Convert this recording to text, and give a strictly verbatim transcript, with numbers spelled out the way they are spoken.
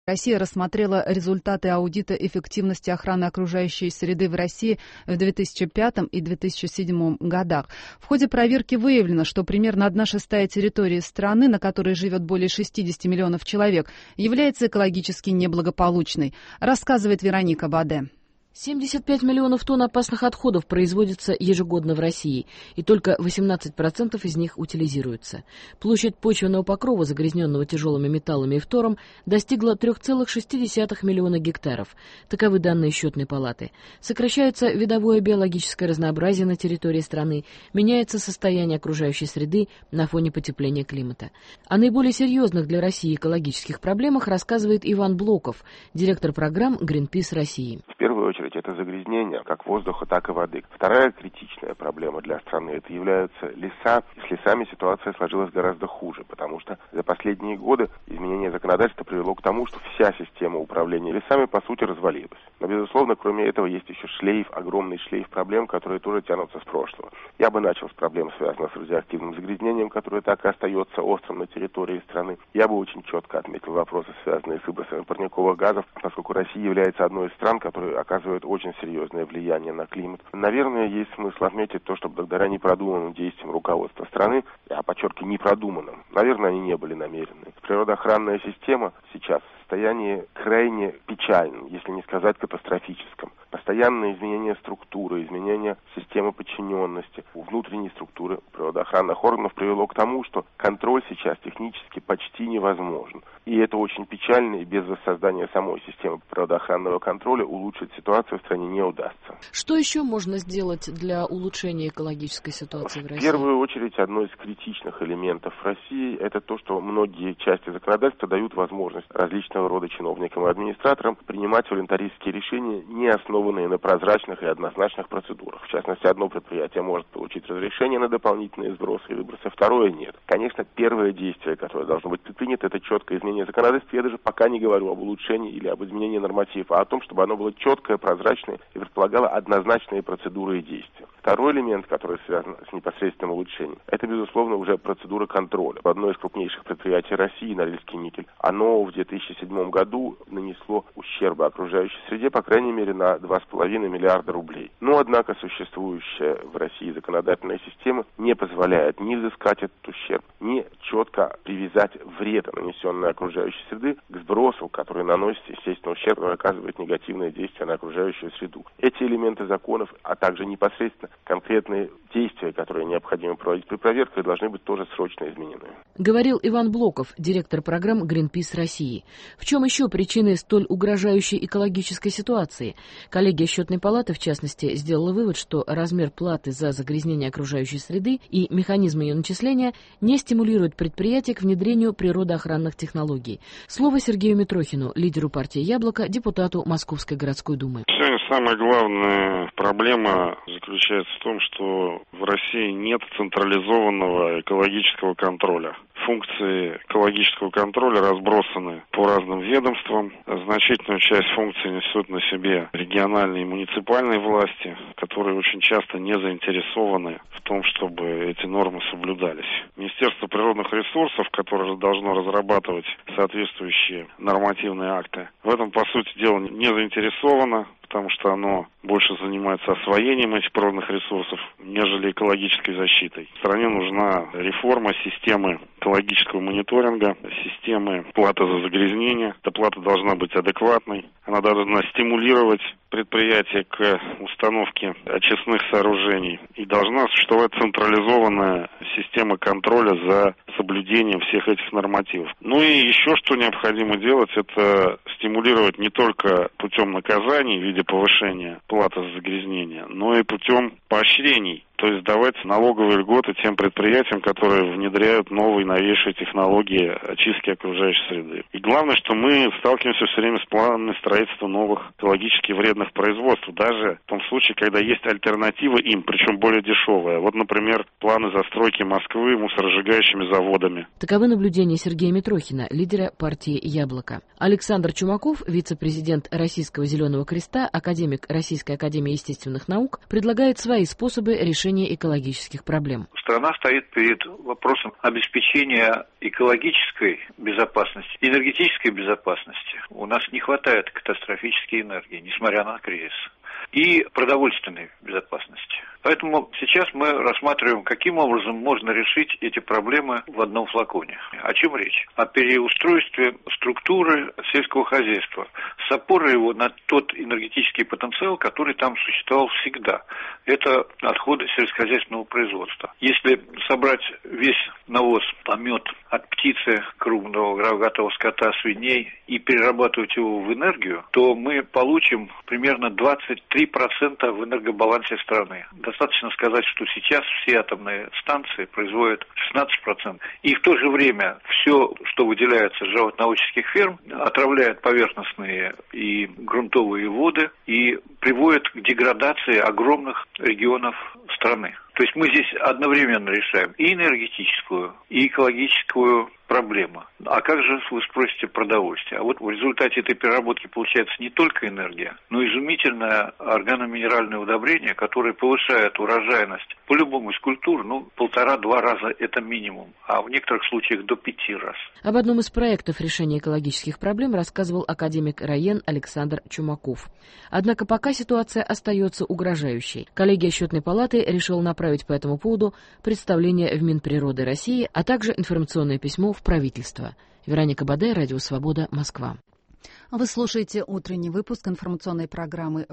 Россия рассмотрела результаты аудита эффективности охраны окружающей среды в России в две тысячи пятом и две тысячи седьмом годах. В ходе проверки выявлено, что примерно одна шестая территории страны, на которой живет более шестидесяти миллионов человек, является экологически неблагополучной, рассказывает Вероника Баде. семьдесят пять миллионов тонн опасных отходов производится ежегодно в России, и только восемнадцать процентов из них утилизируются. Площадь почвенного покрова, загрязненного тяжелыми металлами и фтором, достигла три целых шесть десятых миллиона гектаров. Таковы данные счетной палаты. Сокращается видовое биологическое разнообразие на территории страны, меняется состояние окружающей среды на фоне потепления климата. О наиболее серьезных для России экологических проблемах рассказывает Иван Блоков, директор программ Greenpeace России. В первую очередь это загрязнение как воздуха, так и воды. Вторая критичная проблема для страны — это являются леса. С лесами ситуация сложилась гораздо хуже, потому что за последние годы изменение законодательства привело к тому, что вся система управления лесами по сути развалилась. Но, безусловно, кроме этого есть еще шлейф, огромный шлейф проблем, которые тоже тянутся с прошлого. Я бы начал с проблем, связанных с радиоактивным загрязнением, которое так и остается острым на территории страны. Я бы очень четко отметил вопросы, связанные с выбросами парниковых газов, поскольку Россия является одной из стран, которые оказывают очень серьезное влияние на климат. Наверное, есть смысл отметить то, что благодаря непродуманным действиям руководства страны, я подчеркиваю, непродуманным, наверное, они не были намеренны. Природоохранная система сейчас в состоянии крайне печальном, если не сказать катастрофическом. Постоянное изменение структуры, изменение системы подчиненности, внутренней структуры природоохранных органов привело к тому, что контроль сейчас технически почти невозможен. И это очень печально, и без воссоздания самой системы природоохранного контроля улучшить ситуацию в стране не удастся. Что еще можно сделать для улучшения экологической ситуации в России? В первую очередь, одно из критичных элементов России – это то, что многие части законодательства дают возможность различного рода чиновникам и администраторам принимать волонтаристские решения, не основанные на прозрачных и однозначных процедурах. В частности, одно предприятие может получить разрешение на дополнительные сбросы и выбросы, второе – нет. Конечно, первое действие, которое должно быть предпринято, это четкое изменение законодательства. Я даже пока не говорю об улучшении или об изменении нормативов, а о том, чтобы оно было четкое, прозрачное и предполагало однозначные процедуры и действия. Второй элемент, который связан с непосредственным улучшением, это, безусловно, уже процедура контроля. Одно из крупнейших предприятий России, Норильский никель, оно в две тысячи седьмом году нанесло ущерба окружающей среде, по крайней мере, на два с половиной миллиарда рублей. Но, однако, существующая в России законодательная система не позволяет ни взыскать этот ущерб, ни четко привязать вред, нанесенный окружающей среды, к сбросу, который наносит, естественно, ущерб и оказывает негативное действие на окружающую среду. Эти элементы законов, а также непосредственно конкретные действия, которые необходимо проводить при проверке, должны быть тоже срочно изменены. Говорил Иван Блоков, директор программ Greenpeace России. В чем еще причины столь угрожающей экологической ситуации? Коллегия Счетной палаты, в частности, сделала вывод, что размер платы за загрязнение окружающей среды и механизм ее начисления не стимулируют предприятия к внедрению природоохранных технологий. Слово Сергею Митрохину, лидеру партии «Яблоко», депутату Московской городской думы. Сегодня самая главная проблема заключается в том, что в России нет централизованного экологического контроля. Функции экологического контроля разбросаны по разным ведомствам. Значительную часть функций несут на себе региональные и муниципальные власти, которые очень часто не заинтересованы в том, чтобы эти нормы соблюдались. Министерство природных ресурсов, которое должно разрабатывать соответствующие нормативные акты, в этом, по сути дела, не заинтересовано, потому что оно больше занимается освоением этих природных ресурсов, нежели экологической защитой. Стране нужна реформа системы экологического мониторинга, системы платы за загрязнение. Эта плата должна быть адекватной, она должна стимулировать предприятия к установке очистных сооружений и должна существовать централизованная система контроля за соблюдением всех этих нормативов. Ну и еще что необходимо делать, это стимулировать не только путем наказаний в виде повышения платы за загрязнение, но и путем поощрений. То есть давать налоговые льготы тем предприятиям, которые внедряют новые, новейшие технологии очистки окружающей среды. И главное, что мы сталкиваемся все время с планами строительства новых экологически вредных производств, даже в том случае, когда есть альтернатива им, причем более дешевая. Вот, например, планы застройки Москвы мусоросжигающими заводами. Таковы наблюдения Сергея Митрохина, лидера партии «Яблоко». Александр Чумаков, вице-президент Российского Зеленого Креста, академик Российской академии естественных наук, предлагает свои способы решения решения экологических проблем. Страна стоит перед вопросом обеспечения экологической безопасности, энергетической безопасности. У нас не хватает катастрофической энергии, несмотря на кризис. И продовольственной безопасности. Поэтому сейчас мы рассматриваем, каким образом можно решить эти проблемы в одном флаконе. О чем речь? О переустройстве структуры сельского хозяйства с опорой его на тот энергетический потенциал, который там существовал всегда. Это отходы сельскохозяйственного производства. Если собрать весь навоз, помет от птицы, крупного рогатого скота, свиней и перерабатывать его в энергию, то мы получим примерно двадцать три процента в энергобалансе страны. Достаточно сказать, что сейчас все атомные станции производят шестнадцать процентов. И в то же время все, что выделяется с животноводческих ферм, отравляет поверхностные и грунтовые воды и приводит к деградации огромных регионов страны. То есть мы здесь одновременно решаем и энергетическую, и экологическую проблему. А как же, вы спросите, продовольствие? А вот в результате этой переработки получается не только энергия, но и изумительное органоминеральное удобрение, которое повышает урожайность по-любому из культур, ну, полтора-два раза это минимум, а в некоторых случаях до пяти раз. Об одном из проектов решения экологических проблем рассказывал академик РАЕН Александр Чумаков. Однако пока ситуация остается угрожающей. Коллегия Счетной палаты решила направить по этому поводу представление в Минприроды России, а также информационное письмо в правительство. Вероника Бадай, Радио Свобода, Москва. Вы слушаете утренний выпуск информационной программы